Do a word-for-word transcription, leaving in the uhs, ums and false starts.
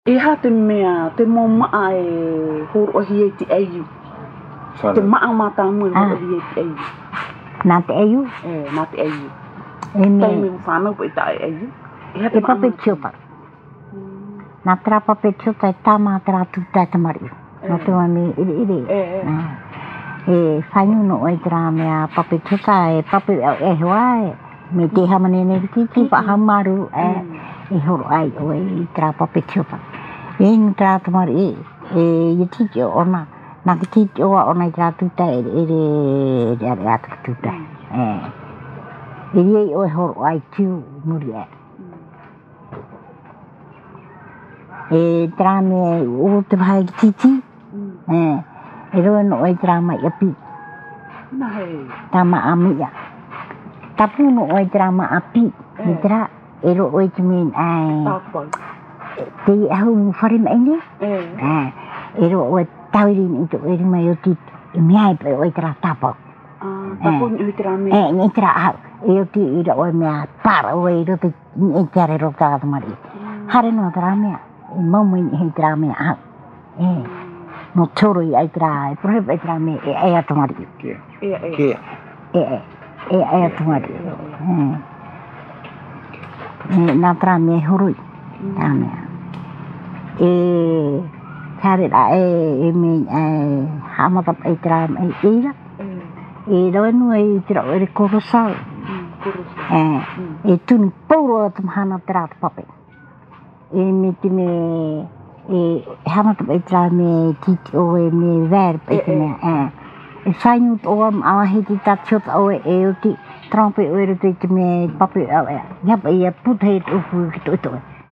E ha te mea, te mō maa e horo ahi e te eiu. Te maa mata mui horo ahi e te eiu. Nā te eiu? E, nā te eiu. E me... Tai me whanau pa i ta e eiu. E ha te pape tiopa. Nā tera pape tiopa e tā mā tera tūtai te mariu. Nā te wai me iri iri. E, e. E whainu no oi tera mea pape tiopa e pape e hoa e. Me te hamanene ki ki pa hamaru e. E horo ai oi i tera pape tiopa. E inga tera te mari e. E i titi o ona. Nā ki titi o ona i tera tūtai e iri iri iri atu ki tūtai. E. Iri ei oi horo ai tiu muri e. E tera mea o te whai ki titi. E. E roe no oi tera mai api. Nā hei. Tā ma amia. Tapu no oi tera ma api. Ni tera e roe oi te min ai. Tāpau. Te hau whare mai ne? E. E roe oi taurin i te eri mai o titi. E mea i pai oi tera tāpau. Tāpau ni oi tera mea. E, ni tera hau. E o ti i roe mea para oi i rote e tiare rote tāta mari. Hare no tera mea. E maumui ni hei tera mea hau. E. No toro i ai tera, e prohepa i tera mea e ai atu mari. E, e. E, e. E ai atu mari. E. E nā tera mea horoi. Tā mea. E kare rā e e me e hamatap e tera mea e eira. E rawe nua i tera o ere korosau. E. E tuni pauro atam hana tera te pape. E me te me e hamatap e tera me titi o e me verb e te mea. E. E whainut o am awahi ti tatiot o e o ti trampe o ere te te me pape o e. Iapa i a putheit upu ki toi toi.